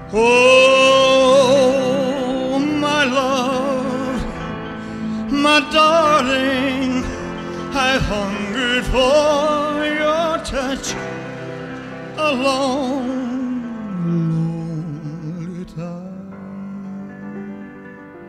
Oh, my love, my darling, I've hungered for your touch a long, lonely time.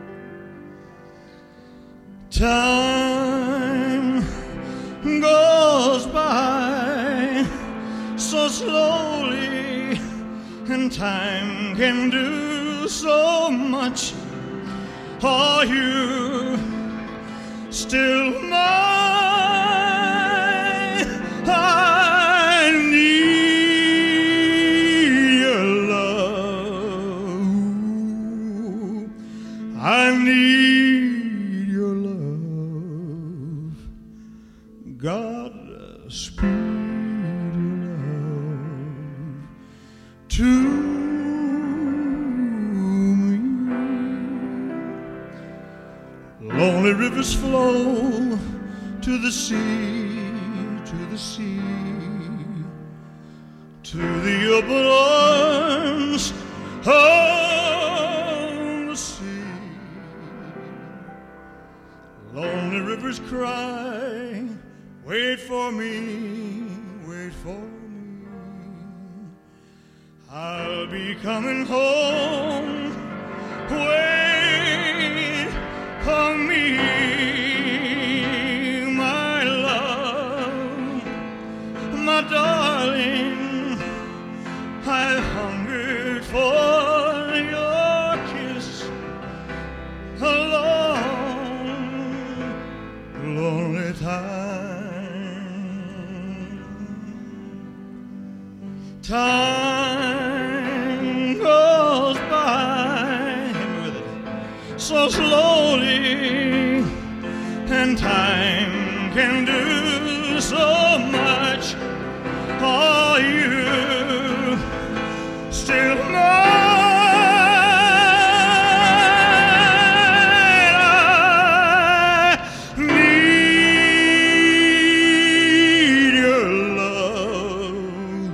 Time goes by so slowly, and time can do so much. Are you still mine? I need your love. I need your love. God, speed your love to me. Lonely rivers flow to the sea, to the sea, to the open arms of the sea. Lonely rivers cry, wait for me, wait for me. I'll be coming home, wait for me, my love, my darling. I've hungered for your kiss a long, lonely time. Time goes by so slowly, and time can do so much. Are you still mine? I need your love.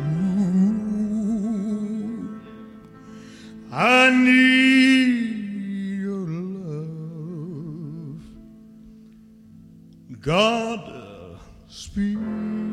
I need your love. God, speed.